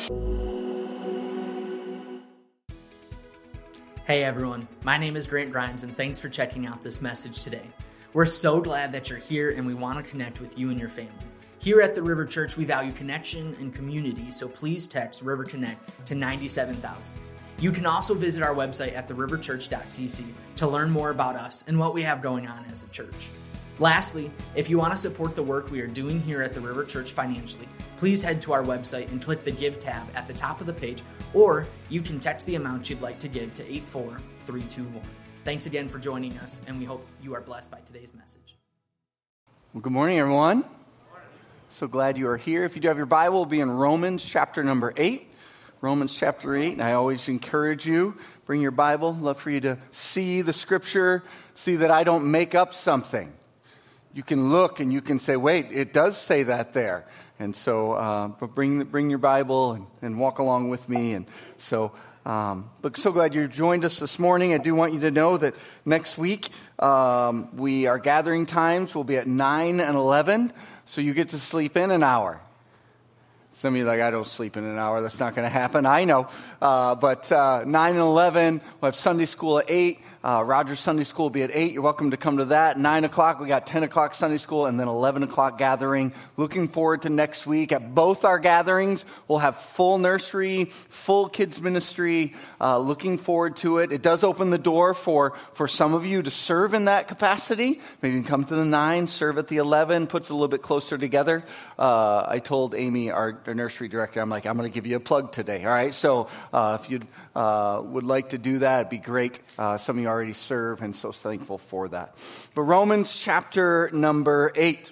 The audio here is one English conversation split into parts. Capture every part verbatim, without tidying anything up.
Hey everyone, my name is Grant Grimes and thanks for checking out this message today. We're so glad that you're here and we want to connect with you and your family. Here at the River Church, we value connection and community, so please text River Connect to ninety-seven thousand. You can also visit our website at the river church dot c c to learn more about us and what we have going on as a church. Lastly, if you want to support the work we are doing here at the River Church financially, please head to our website and click the Give tab at the top of the page, or you can text the amount you'd like to give to eight four three two one. Thanks again for joining us, and we hope you are blessed by today's message. Well, good morning, everyone. So glad you are here. If you do have your Bible, we'll be in Romans chapter number eight. Romans chapter eight, and I always encourage you, bring your Bible. Love for you to see the scripture, see that I don't make up something. You can look and you can say, wait, it does say that there. And so uh, but bring bring your Bible and, and walk along with me. And so, um, but so glad you joined us this morning. I do want you to know that next week, um, we our gathering times will be at nine and eleven. So you get to sleep in an hour. Some of you are like, I don't sleep in an hour. That's not going to happen. I know. Uh, but uh, nine and eleven, we'll have Sunday school at eight. Uh, Rogers Sunday School will be at eight. You're welcome to come to that. nine o'clock, we got ten o'clock Sunday School, and then eleven o'clock gathering. Looking forward to next week. At both our gatherings, we'll have full nursery, full kids ministry. Uh, looking forward to it. It does open the door for, for some of you to serve in that capacity. Maybe you can come to the nine, serve at the eleven, puts it a little bit closer together. Uh, I told Amy, our, our nursery director, I'm like, I'm going to give you a plug today, all right? So uh, if you uh, would like to do that, it'd be great. Uh, some of you already serve, and so thankful for that. But Romans chapter number eight.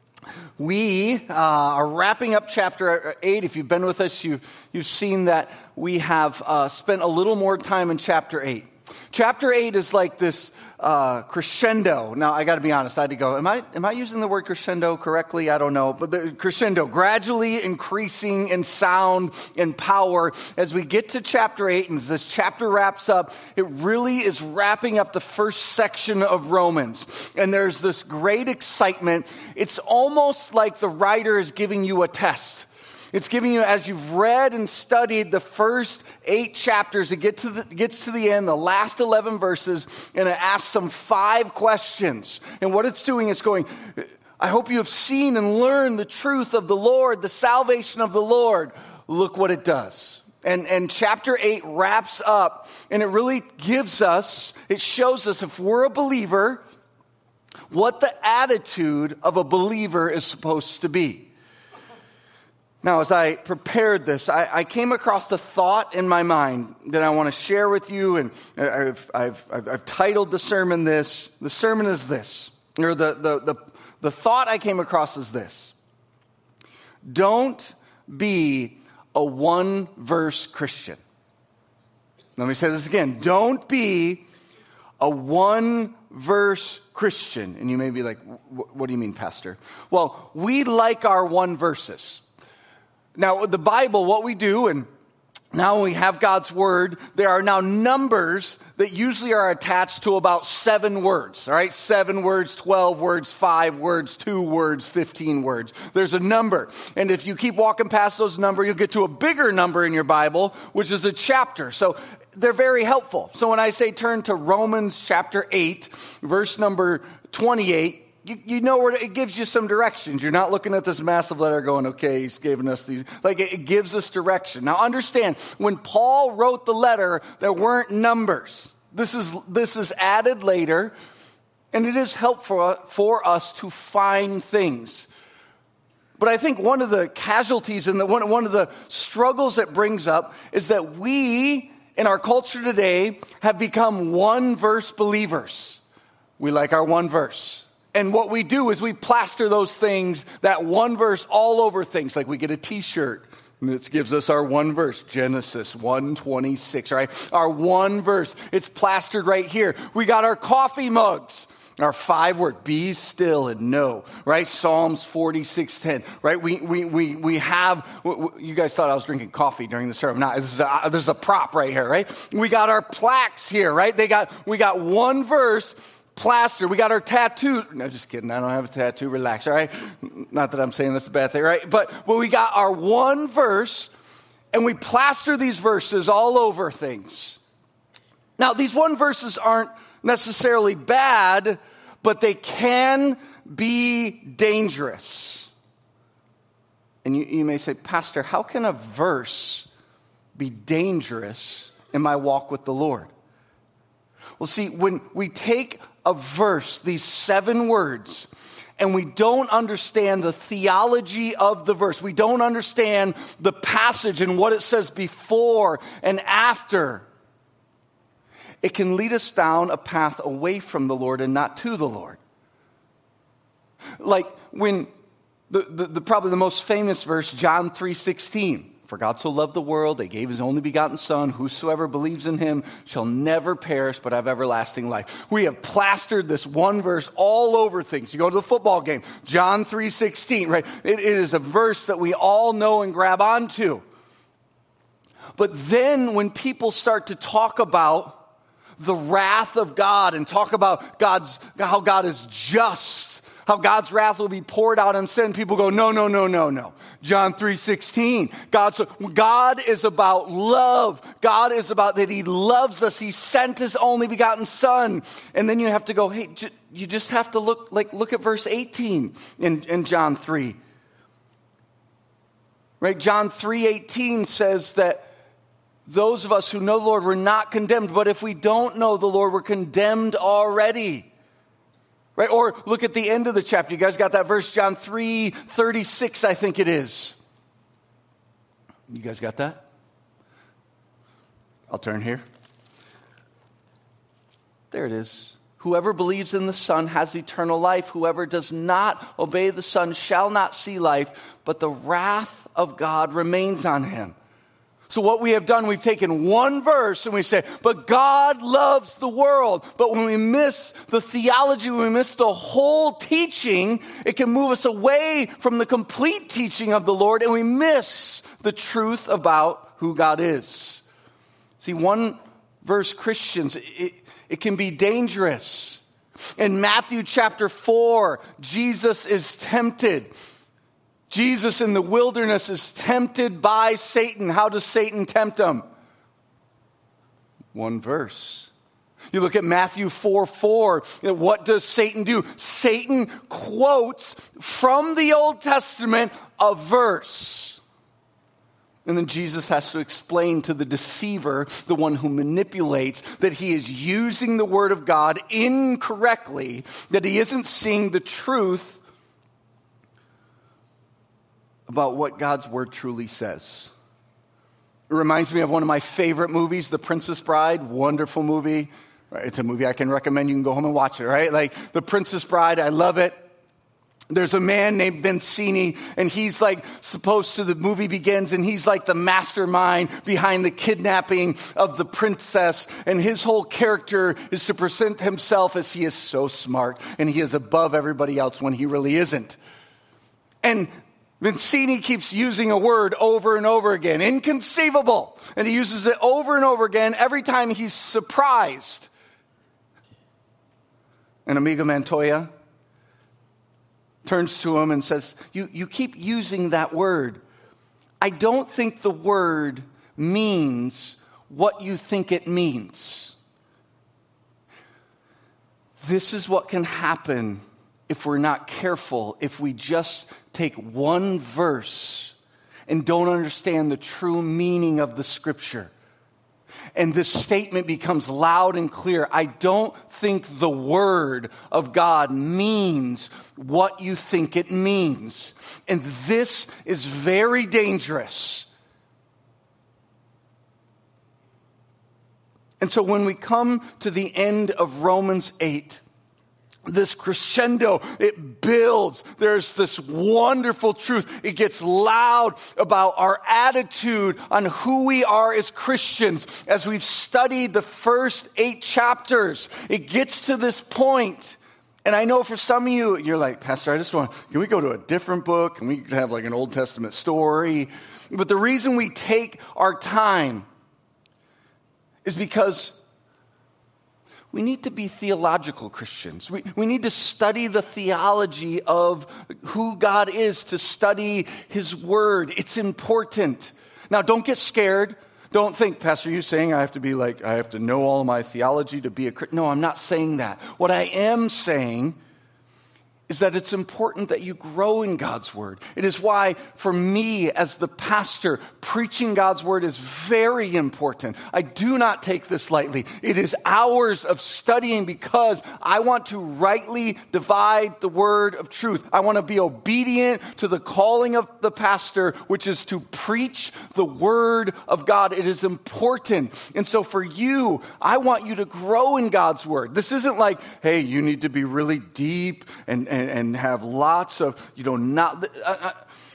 We uh, are wrapping up chapter eight. If you've been with us, you've, you've seen that we have uh, spent a little more time in chapter eight. Chapter eight is like this uh, crescendo. Now, I got to be honest. I had to go, am I am I using the word crescendo correctly? I don't know. But the crescendo, gradually increasing in sound and power. As we get to chapter eight, and as this chapter wraps up, it really is wrapping up the first section of Romans. And there's this great excitement. It's almost like the writer is giving you a test. It's giving you, as you've read and studied the first eight chapters, it get to the, gets to the end, the last eleven verses, and it asks some five questions. And what it's doing is going, I hope you have seen and learned the truth of the Lord, the salvation of the Lord. Look what it does. And, and chapter eight wraps up, and it really gives us, it shows us if we're a believer, what the attitude of a believer is supposed to be. Now, as I prepared this, I, I came across a thought in my mind that I want to share with you, and I've, I've, I've, I've titled the sermon this. The sermon is this, or the, the, the, the thought I came across is this. Don't be a one-verse Christian. Let me say this again. Don't be a one-verse Christian. And you may be like, what do you mean, Pastor? Well, we like our one verses. Now, the Bible, what we do, and now when we have God's Word, there are now numbers that usually are attached to about seven words, all right? Seven words, twelve words, five words, two words, fifteen words. There's a number. And if you keep walking past those numbers, you'll get to a bigger number in your Bible, which is a chapter. So they're very helpful. So when I say turn to Romans chapter eight, verse number twenty-eight, You, you know where it gives you some directions. You're not looking at this massive letter going, okay, he's giving us these. Like, it, it gives us direction. Now, understand, when Paul wrote the letter, there weren't numbers. This is this is added later, and it is helpful for us to find things. But I think one of the casualties and the, one, one of the struggles it brings up is that we, in our culture today, have become one-verse believers. We like our one verse. And what we do is we plaster those things, that one verse, all over things. Like we get a t-shirt, and it gives us our one verse, Genesis one twenty-six, right? Our one verse, it's plastered right here. We got our coffee mugs, our five word, be still and know, right? Psalms forty-six ten, right? We we we we have, you guys thought I was drinking coffee during the sermon. No, this is a, this is a prop right here, right? We got our plaques here, right? They got, we got one verse, plaster. We got our tattoo. No, just kidding. I don't have a tattoo. Relax, all right? Not that I'm saying that's a bad thing, right? But, but we got our one verse, And we plaster these verses all over things. Now, these one verses aren't necessarily bad, but they can be dangerous. And you, you may say, Pastor, how can a verse be dangerous in my walk with the Lord? Well, see, when we take a verse, these seven words, and we don't understand the theology of the verse, we don't understand the passage and what it says before and after, it can lead us down a path away from the Lord and not to the Lord. Like when the, the, the probably the most famous verse, John three sixteen. For God so loved the world, they gave his only begotten Son. Whosoever believes in him shall never perish, but have everlasting life. We have plastered this one verse all over things. You go to the football game, John three sixteen, right? It, it is a verse that we all know and grab onto. But then when people start to talk about the wrath of God and talk about God's how God is just, how God's wrath will be poured out on sin, people go, no, no, no, no, no. John three sixteen. God, God is about love. God is about that he loves us. He sent his only begotten Son. And then you have to go, hey, j- you just have to look like look at verse eighteen in, in John three. Right? John three eighteen says that those of us who know the Lord, we're not condemned. But if we don't know the Lord, we're condemned already. Right? Or look at the end of the chapter. You guys got that verse, John three thirty-six, I think it is. You guys got that? I'll turn here. There it is. Whoever believes in the Son has eternal life. Whoever does not obey the Son shall not see life, but the wrath of God remains on him. So what we have done, we've taken one verse and we say, but God loves the world. But when we miss the theology, when we miss the whole teaching, it can move us away from the complete teaching of the Lord, and we miss the truth about who God is. See, one verse Christians, it, it can be dangerous. In Matthew chapter four, Jesus is tempted. Jesus in the wilderness is tempted by Satan. How does Satan tempt him? One verse. You look at Matthew four four. You know, what does Satan do? Satan quotes from the Old Testament a verse. And then Jesus has to explain to the deceiver, the one who manipulates, that he is using the word of God incorrectly, that he isn't seeing the truth about what God's word truly says. It reminds me of one of my favorite movies, The Princess Bride. Wonderful movie. It's a movie I can recommend. You can go home and watch it, right? Like The Princess Bride, I love it. There's a man named Vizzini, and he's like supposed to, the movie begins, and he's like the mastermind behind the kidnapping of the princess. And his whole character is to present himself as he is so smart, and he is above everybody else when he really isn't. And Vizzini keeps using a word over and over again, inconceivable. And he uses it over and over again every time he's surprised. And Amigo Montoya turns to him and says, you, you keep using that word. I don't think the word means what you think it means. This is what can happen if we're not careful, if we just take one verse and don't understand the true meaning of the scripture. And this statement becomes loud and clear. I don't think the word of God means what you think it means. And this is very dangerous. And so when we come to the end of Romans eight, this crescendo, it builds. There's this wonderful truth. It gets loud about our attitude on who we are as Christians. As we've studied the first eight chapters, it gets to this point. And I know for some of you, you're like, Pastor, I just want, can we go to a different book? Can we have like an Old Testament story? But the reason we take our time is because we need to be theological Christians. We, we need to study the theology of who God is, to study his word. It's important. Now, don't get scared. Don't think, Pastor, you saying I have to be like, I have to know all of my theology to be a Christian. No, I'm not saying that. What I am saying is that it's important that you grow in God's word. It is why, for me as the pastor, preaching God's word is very important. I do not take this lightly. It is hours of studying because I want to rightly divide the word of truth. I want to be obedient to the calling of the pastor, which is to preach the word of God. It is important. And so for you, I want you to grow in God's word. This isn't like, hey, you need to be really deep and, and And, and have lots of, you know, not, I, I,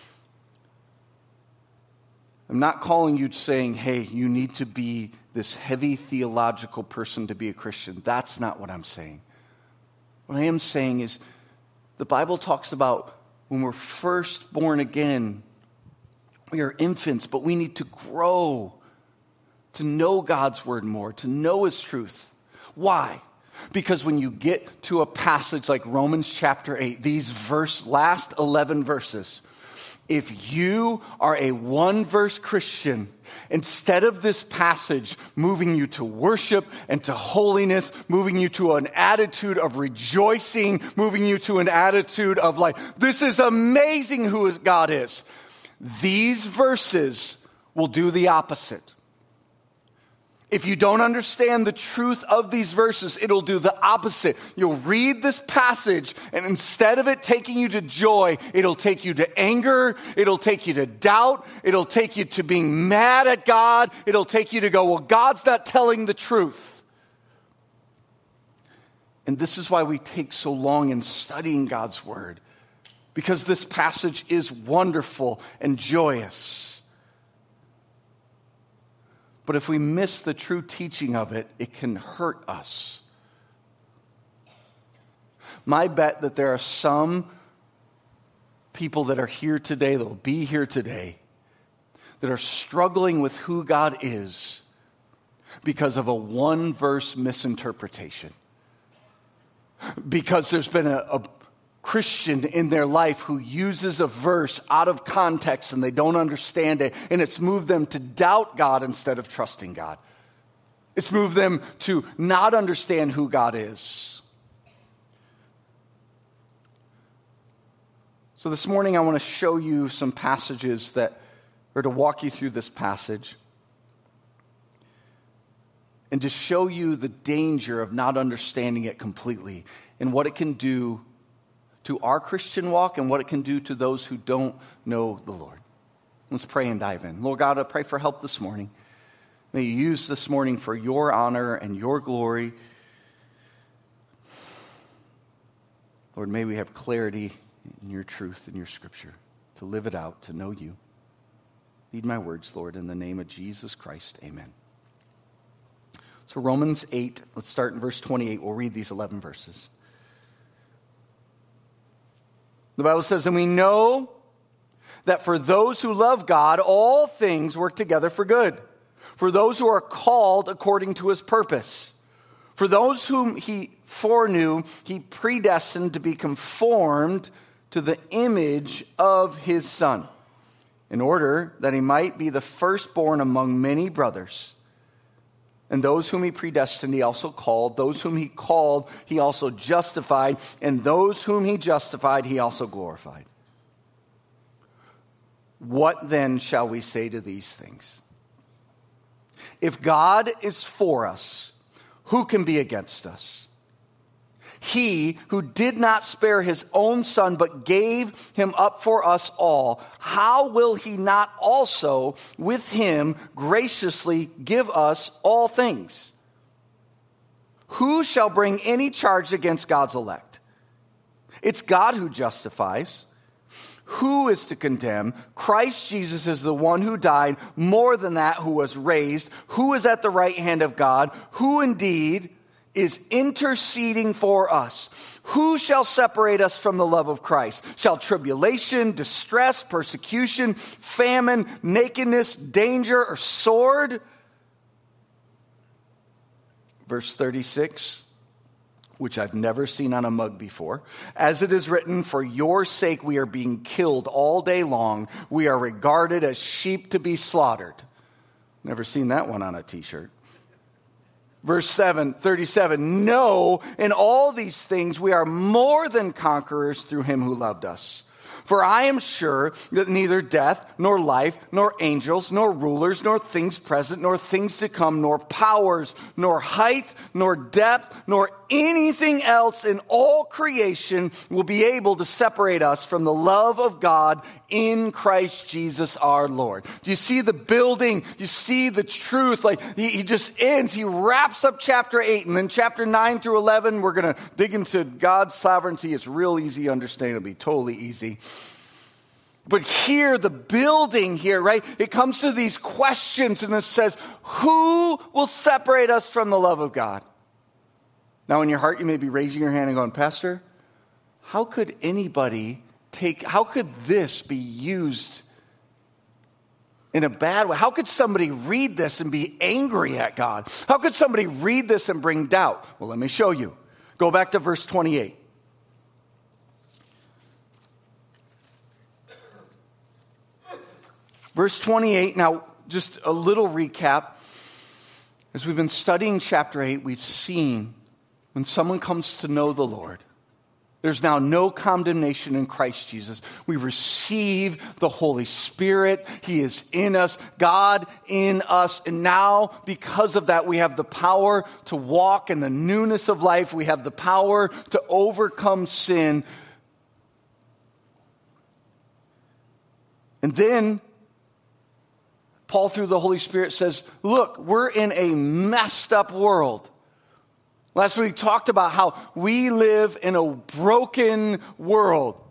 I'm not calling you saying, hey, you need to be this heavy theological person to be a Christian. That's not what I'm saying. What I am saying is the Bible talks about when we're first born again, we are infants, but we need to grow to know God's word more, to know his truth. Why? Because when you get to a passage like Romans chapter eight, these verse, last eleven verses, if you are a one-verse Christian, instead of this passage moving you to worship and to holiness, moving you to an attitude of rejoicing, moving you to an attitude of like, this is amazing who God is, these verses will do the opposite. If you don't understand the truth of these verses, it'll do the opposite. You'll read this passage, and instead of it taking you to joy, it'll take you to anger, it'll take you to doubt, it'll take you to being mad at God, it'll take you to go, well, God's not telling the truth. And this is why we take so long in studying God's word, because this passage is wonderful and joyous. But if we miss the true teaching of it, it can hurt us. My bet that there are some people that are here today, that will be here today, that are struggling with who God is because of a one-verse misinterpretation. Because there's been a, a Christian in their life who uses a verse out of context and they don't understand it, and it's moved them to doubt God instead of trusting God. It's moved them to not understand who God is. So this morning I want to show you some passages that, or to walk you through this passage and to show you the danger of not understanding it completely and what it can do to our Christian walk and what it can do to those who don't know the Lord. Let's pray and dive in. Lord God, I pray for help this morning. May you use this morning for your honor and your glory. Lord, may we have clarity in your truth and your scripture to live it out, to know you. Lead my words, Lord, in the name of Jesus Christ. Amen. So Romans eight, let's start in verse twenty-eight. We'll read these eleven verses. The Bible says, and we know that for those who love God, all things work together for good. For those who are called according to his purpose. For those whom he foreknew, he predestined to be conformed to the image of his Son, in order that he might be the firstborn among many brothers. And those whom he predestined, he also called. Those whom he called, he also justified. And those whom he justified, he also glorified. What then shall we say to these things? If God is for us, who can be against us? He who did not spare his own Son, but gave him up for us all, how will he not also with him graciously give us all things? Who shall bring any charge against God's elect? It's God who justifies. Who is to condemn? Christ Jesus is the one who died, more than that, who was raised, who is at the right hand of God, who indeed is interceding for us. Who shall separate us from the love of Christ? Shall tribulation, distress, persecution, famine, nakedness, danger, or sword? Verse thirty-six. which I've never seen on a mug before. As it is written, for your sake we are being killed all day long. We are regarded as sheep to be slaughtered. Never seen that one on a t-shirt. Verse seven, thirty-seven, no, in all these things we are more than conquerors through him who loved us. For I am sure that neither death, nor life, nor angels, nor rulers, nor things present, nor things to come, nor powers, nor height, nor depth, nor anything else in all creation will be able to separate us from the love of God in Christ Jesus our Lord. Do you see the building? You see the truth? Like he, he just ends, he wraps up chapter eight, and then chapter nine through eleven, we're going to dig into God's sovereignty. It's real easy to understand. It'll be totally easy. But here, the building here, right? It comes to these questions and it says, who will separate us from the love of God? Now in your heart, you may be raising your hand and going, Pastor, how could anybody take, how could this be used in a bad way? How could somebody read this and be angry at God? How could somebody read this and bring doubt? Well, let me show you. Go back to verse twenty-eight. Verse twenty-eight, now just a little recap. As we've been studying chapter eight, we've seen when someone comes to know the Lord, there's now no condemnation in Christ Jesus. We receive the Holy Spirit. He is in us, God in us. And now, because of that, we have the power to walk in the newness of life. We have the power to overcome sin. And then Paul, through the Holy Spirit, says, look, we're in a messed up world. Last week we talked about how we live in a broken world.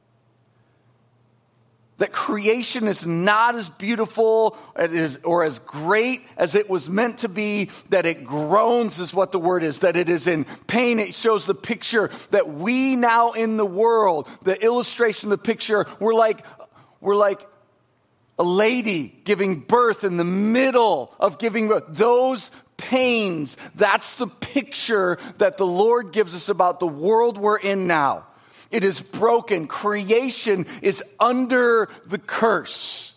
That creation is not as beautiful or as great as it was meant to be. That it groans is what the word is. That it is in pain. It shows the picture that we now in the world, the illustration, the picture, we're like, we're like, a lady giving birth in the middle of giving birth. Those pains, that's the picture that the Lord gives us about the world we're in now. It is broken. Creation is under the curse.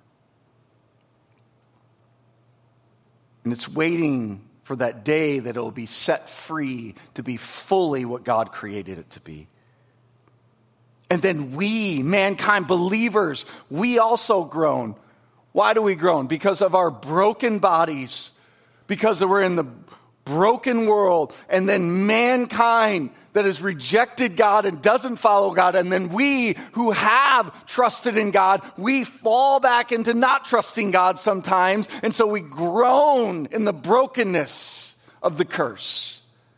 And it's waiting for that day that it will be set free to be fully what God created it to be. And then we, mankind, believers, we also groan. Why do we groan? Because of our broken bodies. Because we're in the broken world. And then mankind that has rejected God and doesn't follow God. And then we who have trusted in God, we fall back into not trusting God sometimes. And so we groan in the brokenness of the curse.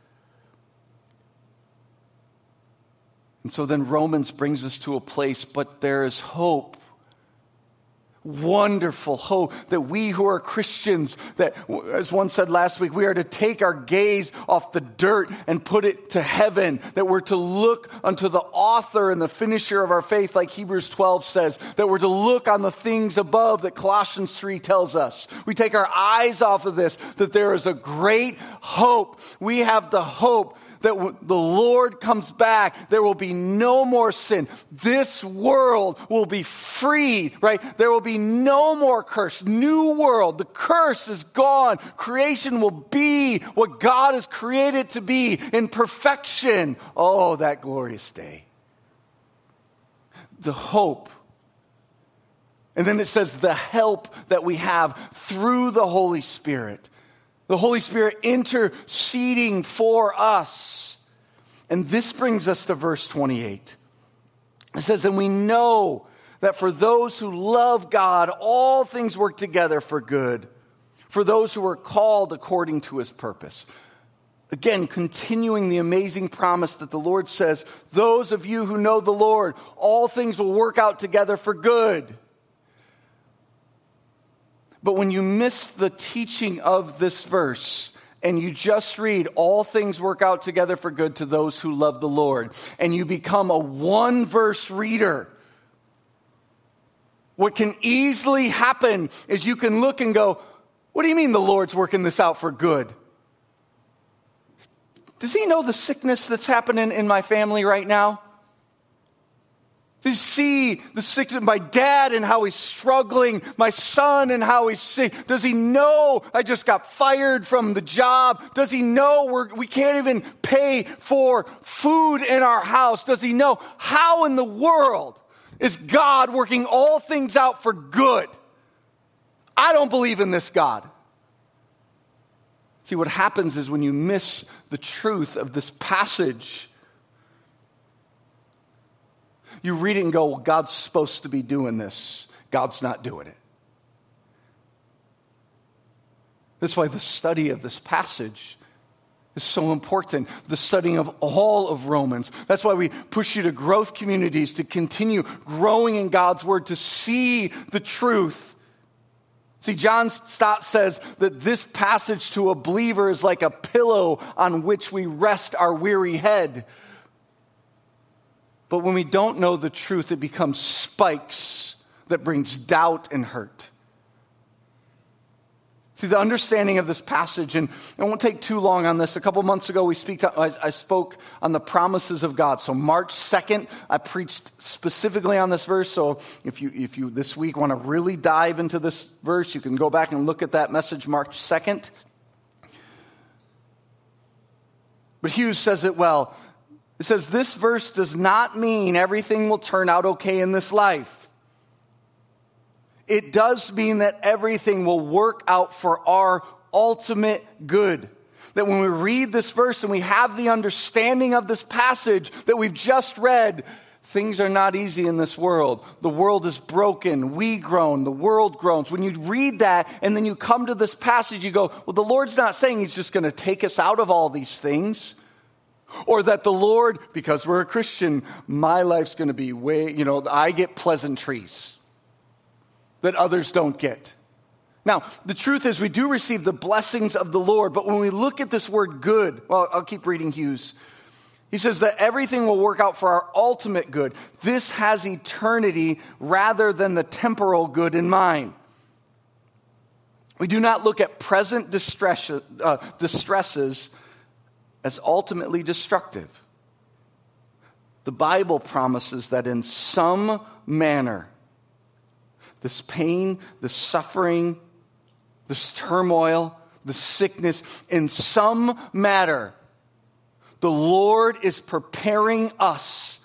And so then Romans brings us to a place, but there is hope. Wonderful hope that we who are Christians, that as one said last week, we are to take our gaze off the dirt and put it to heaven. That we're to look unto the author and the finisher of our faith, like Hebrews twelve says. That we're to look on the things above that Colossians three tells us. We take our eyes off of this, that there is a great hope. We have the hope that when the Lord comes back, there will be no more sin. This world will be freed, right? There will be no more curse. New world. The curse is gone. Creation will be what God has created to be in perfection. Oh, that glorious day. The hope. And then it says the help that we have through the Holy Spirit. The Holy Spirit interceding for us. And this brings us to verse twenty-eight. It says, and we know that for those who love God, all things work together for good, for those who are called according to his purpose. Again, continuing the amazing promise that the Lord says, those of you who know the Lord, all things will work out together for good. But when you miss the teaching of this verse and you just read, all things work out together for good to those who love the Lord, and you become a one-verse reader, what can easily happen is you can look and go, what do you mean the Lord's working this out for good? Does he know the sickness that's happening in my family right now? Does he see the sickness of my dad and how he's struggling, my son and how he's sick? Does he know I just got fired from the job? Does he know we're, we can't even pay for food in our house? Does he know how in the world is God working all things out for good? I don't believe in this God. See, what happens is when you miss the truth of this passage, you read it and go, well, God's supposed to be doing this. God's not doing it. That's why the study of this passage is so important. The studying of all of Romans. That's why we push you to growth communities to continue growing in God's word, to see the truth. See, John Stott says that this passage to a believer is like a pillow on which we rest our weary head. But when we don't know the truth, it becomes spikes that brings doubt and hurt. See, the understanding of this passage, and I won't take too long on this. A couple months ago, we speak. I spoke on the promises of God. So March second, I preached specifically on this verse. So if you, if you this week want to really dive into this verse, you can go back and look at that message March second. But Hughes says it well. It says, this verse does not mean everything will turn out okay in this life. It does mean that everything will work out for our ultimate good. That when we read this verse and we have the understanding of this passage that we've just read, things are not easy in this world. The world is broken. We groan. The world groans. When you read that and then you come to this passage, you go, well, the Lord's not saying he's just going to take us out of all these things. Or that the Lord, because we're a Christian, my life's going to be way, you know, I get pleasantries that others don't get. Now, the truth is we do receive the blessings of the Lord, but when we look at this word good, well, I'll keep reading Hughes. He says that everything will work out for our ultimate good. This has eternity rather than the temporal good in mind. We do not look at present distress, uh, distresses as ultimately destructive. The Bible promises that in some manner, this pain, this suffering, this turmoil, the sickness, in some matter, the Lord is preparing us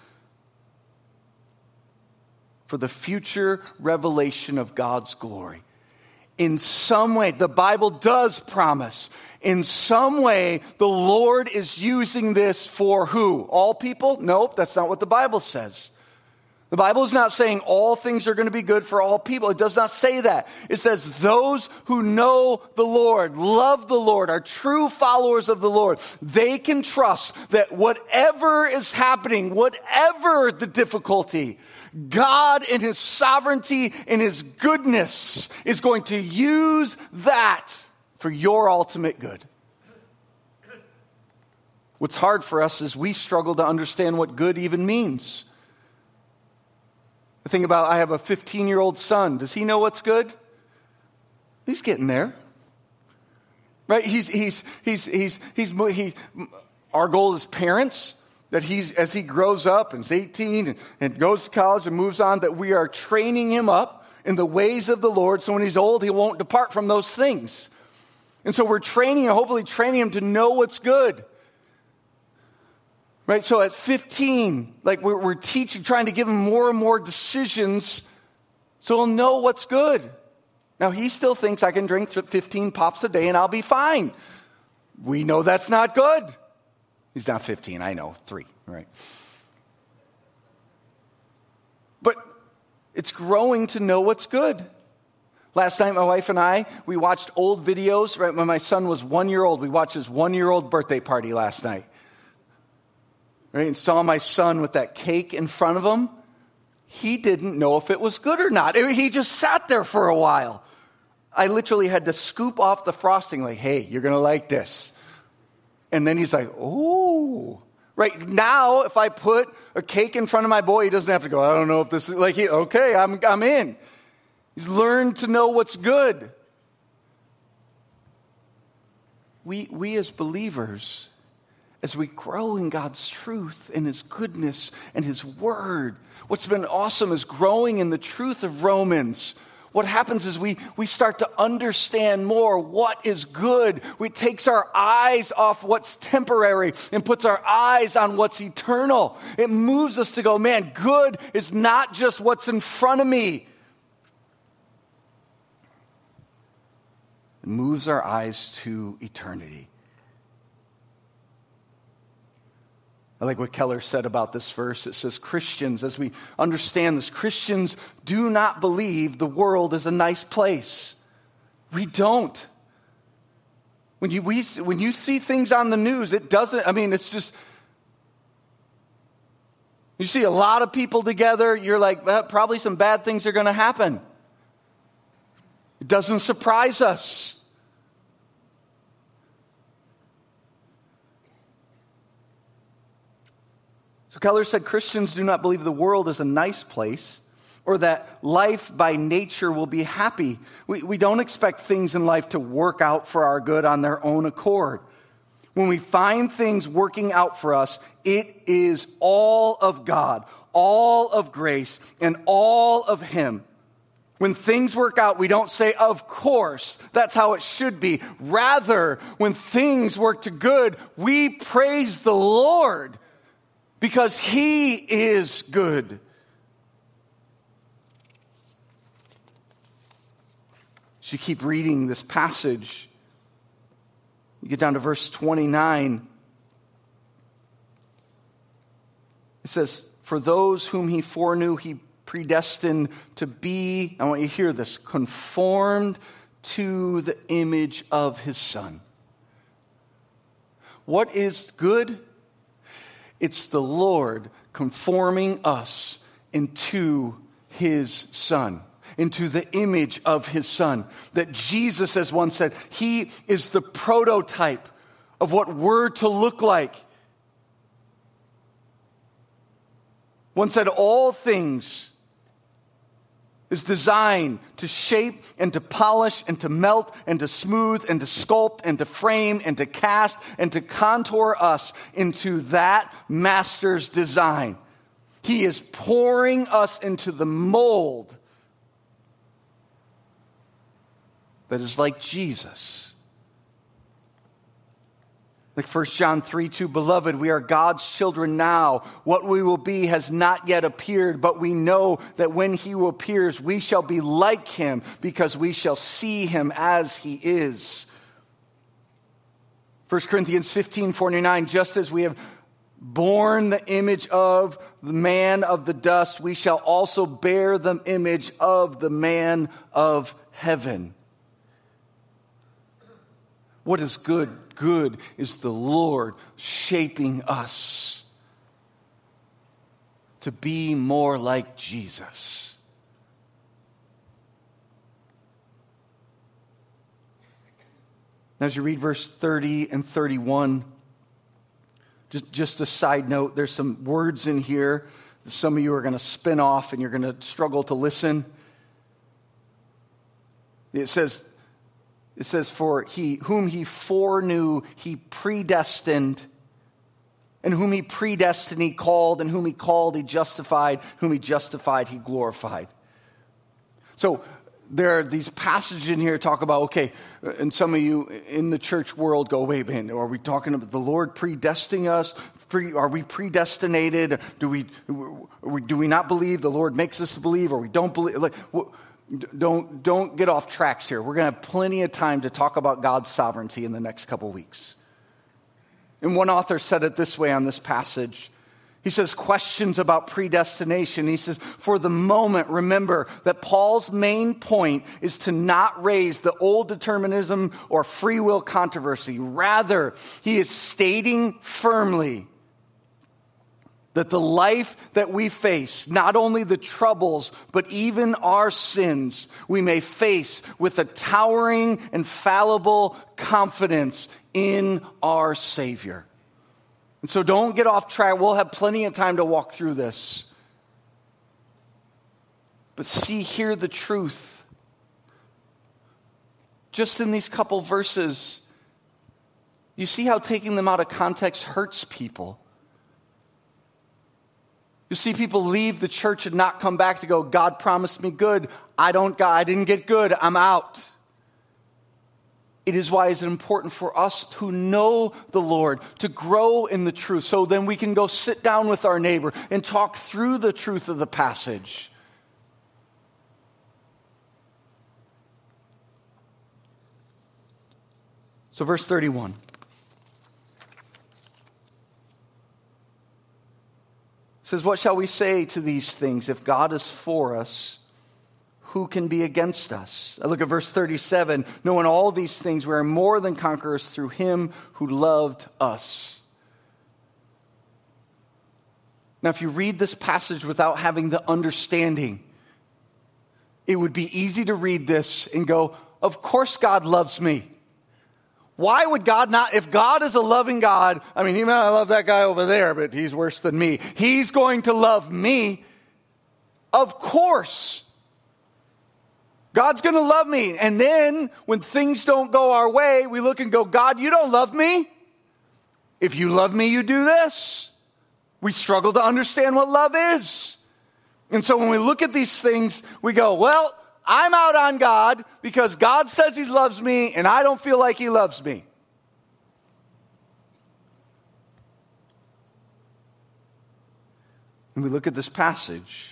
for the future revelation of God's glory. In some way, the Bible does promise, in some way, the Lord is using this for who? All people? Nope, that's not what the Bible says. The Bible is not saying all things are going to be good for all people. It does not say that. It says those who know the Lord, love the Lord, are true followers of the Lord, they can trust that whatever is happening, whatever the difficulty, God in his sovereignty and his goodness is going to use that for your ultimate good. What's hard for us is we struggle to understand what good even means. I think about, I have a fifteen-year-old son. Does he know what's good? He's getting there. Right? He's, he's, he's, he's, he's, he, our goal as parents, that he's, as he grows up and is eighteen and, and goes to college and moves on, that we are training him up in the ways of the Lord, so when he's old, he won't depart from those things. And so we're training him, hopefully training him to know what's good. Right, so at fifteen, like we're, we're teaching, trying to give him more and more decisions so he'll know what's good. Now, he still thinks I can drink fifteen pops a day and I'll be fine. We know that's not good. He's not fifteen, I know, three, right? But it's growing to know what's good. Last night, my wife and I, we watched old videos, right, when my son was one year old. We watched his one-year-old birthday party last night. Right, and saw my son with that cake in front of him. He didn't know if it was good or not. He just sat there for a while. I literally had to scoop off the frosting like, hey, you're going to like this. And then he's like, oh. Right now, if I put a cake in front of my boy, he doesn't have to go, I don't know if this is, like, he, okay, I'm, I'm in. He's learned to know what's good. We, we as believers, as we grow in God's truth and His goodness and His word. What's been awesome is growing in the truth of Romans. What happens is we, we start to understand more what is good. It takes our eyes off what's temporary and puts our eyes on what's eternal. It moves us to go, man, good is not just what's in front of me. It moves our eyes to eternity. I like what Keller said about this verse. It says, Christians, as we understand this, Christians do not believe the world is a nice place. We don't. When you, we, when you see things on the news, it doesn't, I mean, it's just, you see a lot of people together, you're like, well, probably some bad things are going to happen. It doesn't surprise us. So Keller said Christians do not believe the world is a nice place or that life by nature will be happy. We, we don't expect things in life to work out for our good on their own accord. When we find things working out for us, it is all of God, all of grace, and all of Him. When things work out, we don't say, of course, that's how it should be. Rather, when things work to good, we praise the Lord. Because He is good. As you keep reading this passage, you get down to verse twenty-nine. It says, for those whom He foreknew, He predestined to be, I want you to hear this, conformed to the image of His Son. What is good? It's the Lord conforming us into His Son, into the image of His Son. That Jesus, as one said, He is the prototype of what we're to look like. One said, all things is designed to shape and to polish and to melt and to smooth and to sculpt and to frame and to cast and to contour us into that master's design. He is pouring us into the mold that is like Jesus. Like First John three two, beloved, we are God's children now. What we will be has not yet appeared, but we know that when He appears, we shall be like Him because we shall see Him as He is. First Corinthians fifteen forty-nine, just as we have borne the image of the man of the dust, we shall also bear the image of the man of heaven. What is good? Good is the Lord shaping us to be more like Jesus. As you read verse thirty and thirty-one, just, just a side note, there's some words in here that some of you are going to spin off and you're going to struggle to listen. It says, It says, for he whom He foreknew, He predestined. And whom He predestined, He called. And whom He called, He justified. Whom He justified, He glorified. So there are these passages in here talk about, okay, and some of you in the church world go, wait, man, are we talking about the Lord predestining us? Pre, are we predestinated? Do we, do we not believe the Lord makes us believe, or we don't believe? Like, what, Don't, don't get off tracks here. We're going to have plenty of time to talk about God's sovereignty in the next couple weeks. And one author said it this way on this passage. He says, questions about predestination. He says, for the moment, remember that Paul's main point is to not raise the old determinism or free will controversy. Rather, he is stating firmly that the life that we face, not only the troubles, but even our sins, we may face with a towering and fallible confidence in our Savior. And so don't get off track. We'll have plenty of time to walk through this. But see, hear the truth. Just in these couple verses, You see how taking them out of context hurts people. You see people leave the church and not come back to go, God promised me good. I don't, God, I didn't get good. I'm out. It is why it's important for us who know the Lord to grow in the truth, so then we can go sit down with our neighbor and talk through the truth of the passage. So verse thirty-one. Says, what shall we say to these things? If God is for us, who can be against us? I look at verse thirty-seven. Knowing all these things, we are more than conquerors through him who loved us. Now, if you read this passage without having the understanding, it would be easy to read this and go, of course God loves me. Why would God not, if God is a loving God, I mean, he might not love that guy over there, but he's worse than me. He's going to love me. Of course. God's going to love me. And then when things don't go our way, we look and go, God, you don't love me. If you love me, you do this. We struggle to understand what love is. And so when we look at these things, we go, well, I'm out on God because God says he loves me and I don't feel like he loves me. And we look at this passage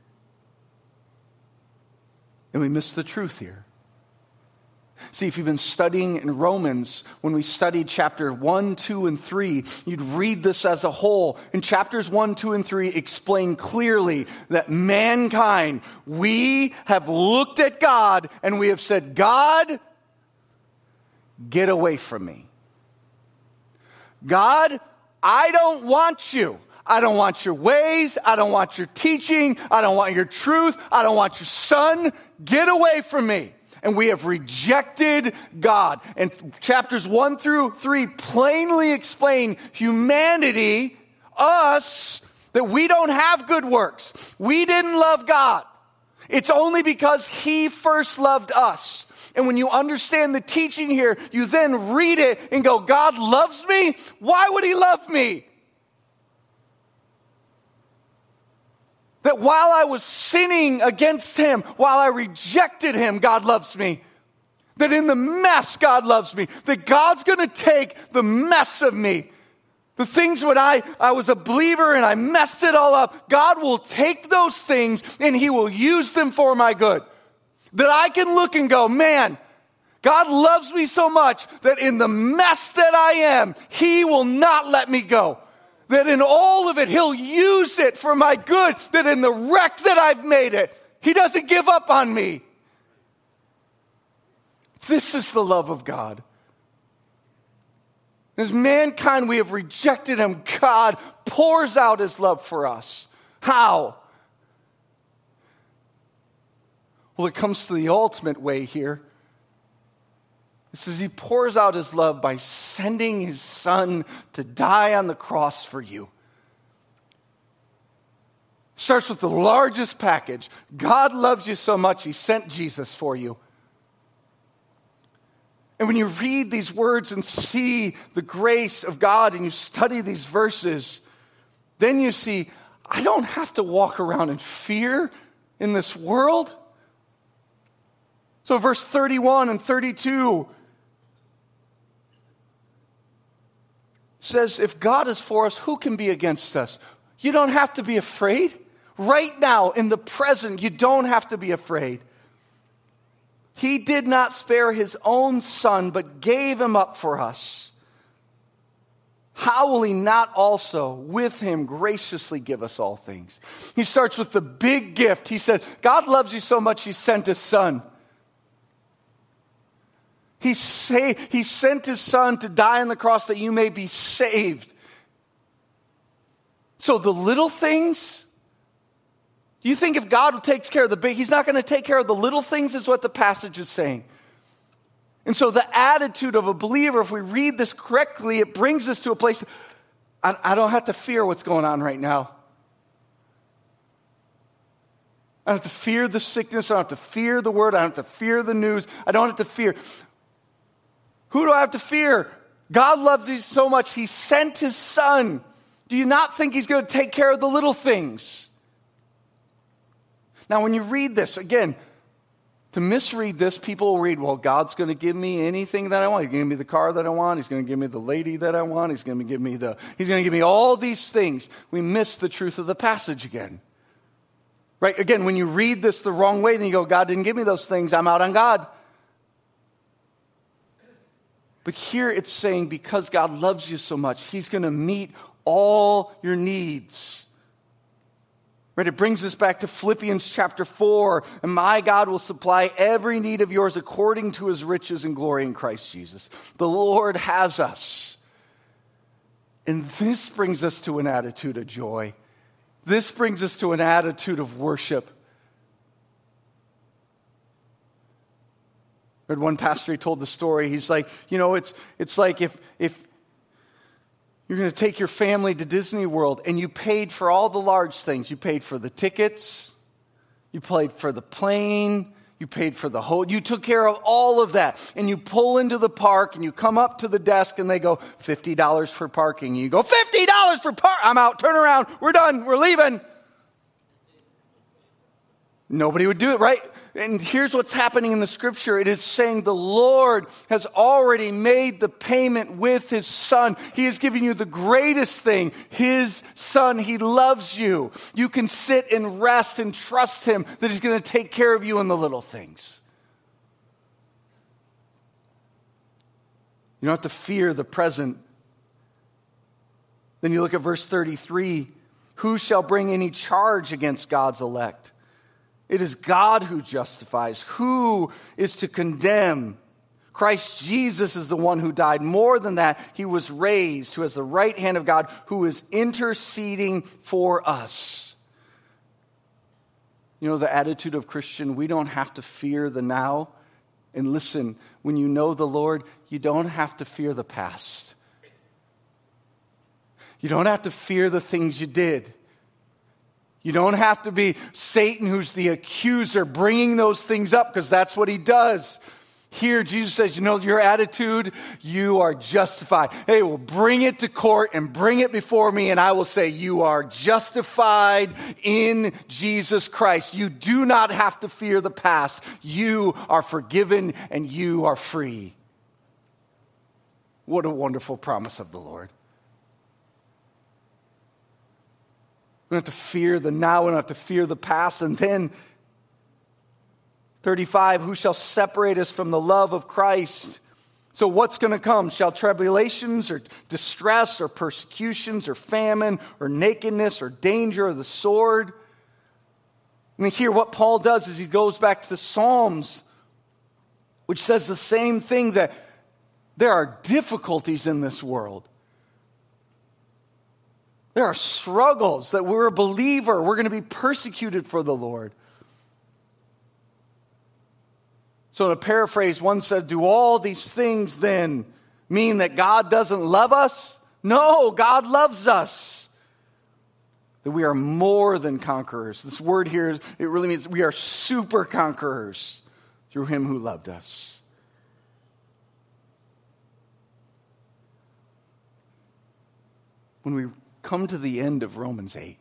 and we miss the truth here. See, if you've been studying in Romans, when we studied chapter one, two, and three, you'd read this as a whole. In chapters one, two, and three explain clearly that mankind, we have looked at God and we have said, God, get away from me. God, I don't want you. I don't want your ways. I don't want your teaching. I don't want your truth. I don't want your son. Get away from me. And we have rejected God. And chapters one through three plainly explain humanity, us, that we don't have good works. We didn't love God. It's only because he first loved us. And when you understand the teaching here, you then read it and go, God loves me? Why would he love me? That while I was sinning against him, while I rejected him, God loves me. That in the mess, God loves me. That God's going to take the mess of me. The things when I, I was a believer and I messed it all up, God will take those things and he will use them for my good. That I can look and go, man, God loves me so much that in the mess that I am, he will not let me go. That in all of it, he'll use it for my good. That in the wreck that I've made it, he doesn't give up on me. This is the love of God. As mankind, we have rejected him. God pours out his love for us. How? Well, it comes to the ultimate way here. It says he pours out his love by sending his son to die on the cross for you. It starts with the largest package. God loves you so much, he sent Jesus for you. And when you read these words and see the grace of God and you study these verses, then you see, I don't have to walk around in fear in this world. So verse thirty-one and thirty-two says, if God is for us, who can be against us? You don't have to be afraid. Right now, in the present, you don't have to be afraid. He did not spare his own son, but gave him up for us. How will he not also with him graciously give us all things? He starts with the big gift. He says, God loves you so much, he sent his son. He, say, he sent his son to die on the cross that you may be saved. So the little things, you think if God takes care of the big, he's not going to take care of the little things is what the passage is saying. And so the attitude of a believer, if we read this correctly, it brings us to a place, I, I don't have to fear what's going on right now. I don't have to fear the sickness. I don't have to fear the word. I don't have to fear the news. I don't have to fear. Who do I have to fear? God loves you so much, he sent his son. Do you not think he's going to take care of the little things? Now, when you read this, again, to misread this, people will read, well, God's going to give me anything that I want. He's going to give me the car that I want. He's going to give me the lady that I want. He's going to give me the, he's going to give me all these things. We miss the truth of the passage again. Right? Again, when you read this the wrong way, then you go, God didn't give me those things. I'm out on God. But here it's saying because God loves you so much, he's going to meet all your needs. Right? It brings us back to Philippians chapter four. And my God will supply every need of yours according to his riches and glory in Christ Jesus. The Lord has us. And this brings us to an attitude of joy. This brings us to an attitude of worship. I heard one pastor, he told the story. He's like, you know, it's it's like if if you're going to take your family to Disney World and you paid for all the large things. You paid for the tickets. You paid for the plane. You paid for the whole. You took care of all of that. And you pull into the park and you come up to the desk and they go, fifty dollars for parking. You go, fifty dollars for park. I'm out. Turn around. We're done. We're leaving. Nobody would do it, right? And here's what's happening in the scripture. It is saying the Lord has already made the payment with his son. He has given you the greatest thing, his son. He loves you. You can sit and rest and trust him that he's going to take care of you in the little things. You don't have to fear the present. Then you look at verse thirty-three. Who shall bring any charge against God's elect? It is God who justifies. Who is to condemn? Christ Jesus is the one who died. More than that, he was raised, who has the right hand of God, who is interceding for us. You know, the attitude of Christian, we don't have to fear the now. And listen, when you know the Lord, you don't have to fear the past. You don't have to fear the things you did. You don't have to be Satan, who's the accuser, bringing those things up, because that's what he does. Here, Jesus says, you know, your attitude, you are justified. Hey, well, bring it to court and bring it before me, and I will say you are justified in Jesus Christ. You do not have to fear the past. You are forgiven and you are free. What a wonderful promise of the Lord. We don't have to fear the now, we don't have to fear the past. And then, thirty-five, who shall separate us from the love of Christ? So what's going to come? Shall tribulations or distress or persecutions or famine or nakedness or danger or the sword? I mean, here what Paul does is he goes back to the Psalms, which says the same thing, that there are difficulties in this world. There are struggles, that we're a believer. We're going to be persecuted for the Lord. So in a paraphrase, one said, do all these things then mean that God doesn't love us? No, God loves us. That we are more than conquerors. This word here, it really means we are super conquerors through him who loved us. When we come to the end of Romans eight,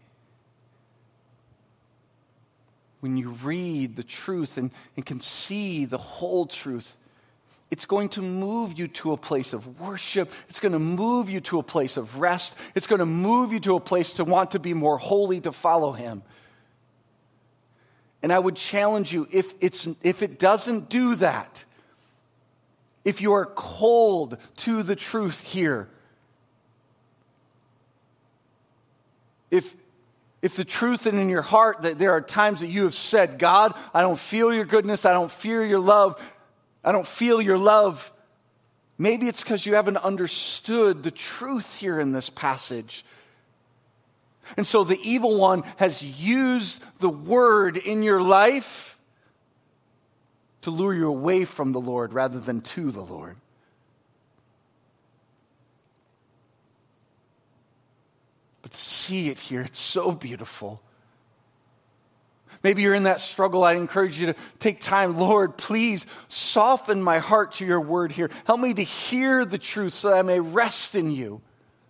when you read the truth and, and can see the whole truth, it's going to move you to a place of worship. It's going to move you to a place of rest. It's going to move you to a place to want to be more holy, to follow him. And I would challenge you, if it's if it doesn't do that, if you are cold to the truth here, If if the truth is in your heart that there are times that you have said, God, I don't feel your goodness, I don't feel your love, I don't feel your love, maybe it's because you haven't understood the truth here in this passage. And so the evil one has used the word in your life to lure you away from the Lord rather than to the Lord. But to see it here, it's so beautiful. Maybe you're in that struggle. I encourage you to take time. Lord, please soften my heart to your word here. Help me to hear the truth so that I may rest in you.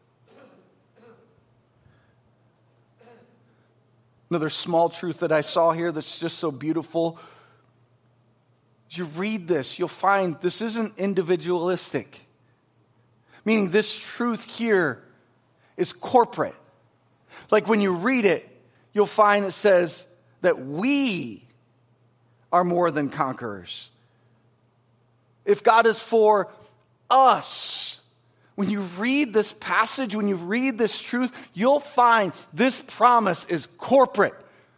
Another small truth that I saw here that's just so beautiful. As you read this, you'll find this isn't individualistic. Meaning this truth here is corporate. Like when you read it, you'll find it says that we are more than conquerors. If God is for us, when you read this passage, when you read this truth, you'll find this promise is corporate.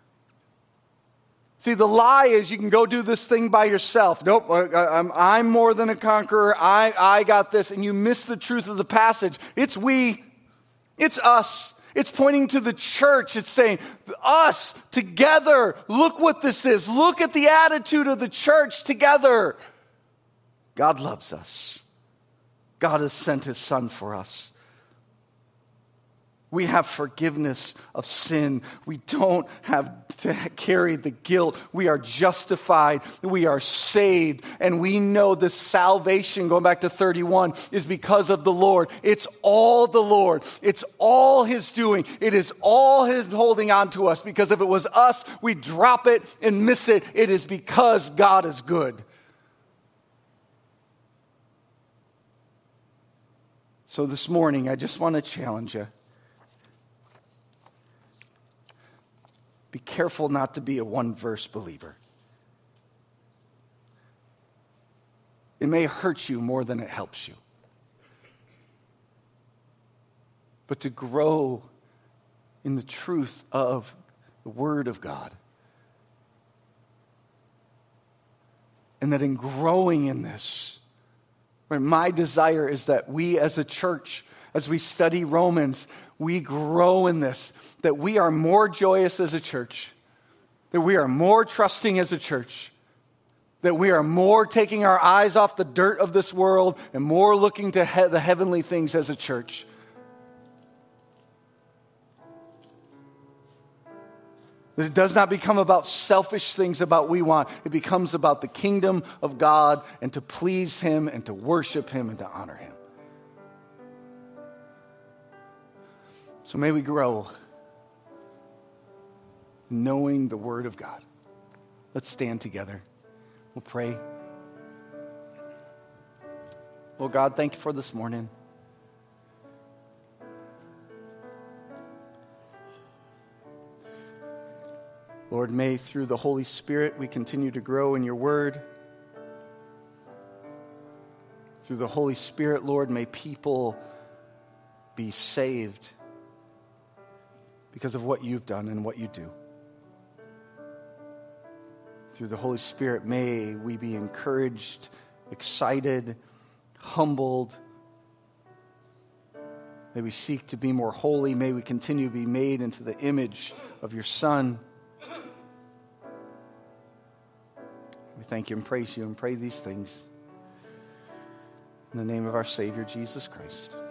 See, the lie is you can go do this thing by yourself. Nope, I'm, I'm more than a conqueror. I, I got this. And you miss the truth of the passage. It's we. It's us. It's pointing to the church. It's saying, us together. Look what this is. Look at the attitude of the church together. God loves us. God has sent his son for us. We have forgiveness of sin. We don't have to carry the guilt. We are justified. We are saved. And we know this salvation, going back to thirty-one, is because of the Lord. It's all the Lord. It's all his doing. It is all his holding on to us. Because if it was us, we'd drop it and miss it. It is because God is good. So this morning, I just want to challenge you. Be careful not to be a one-verse believer. It may hurt you more than it helps you. But to grow in the truth of the Word of God. And that in growing in this, right, my desire is that we as a church, as we study Romans, we grow in this, that we are more joyous as a church, that we are more trusting as a church, that we are more taking our eyes off the dirt of this world and more looking to he- the heavenly things as a church. That it does not become about selfish things about what we want. It becomes about the kingdom of God and to please him and to worship him and to honor him. So may we grow knowing the Word of God. Let's stand together. We'll pray. Lord God, thank you for this morning. Lord, may through the Holy Spirit we continue to grow in your Word. Through the Holy Spirit, Lord, may people be saved because of what you've done and what you do. Through the Holy Spirit, may we be encouraged, excited, humbled. May we seek to be more holy. May we continue to be made into the image of your Son. We thank you and praise you and pray these things in the name of our Savior, Jesus Christ.